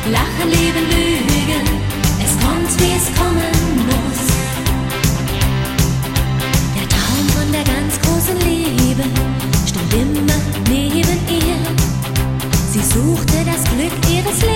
Lachen, Leben, Lügen, es kommt, wie es kommen muss. Der Traum von der ganz großen Liebe stand immer neben ihr. Sie suchte das Glück ihres Lebens.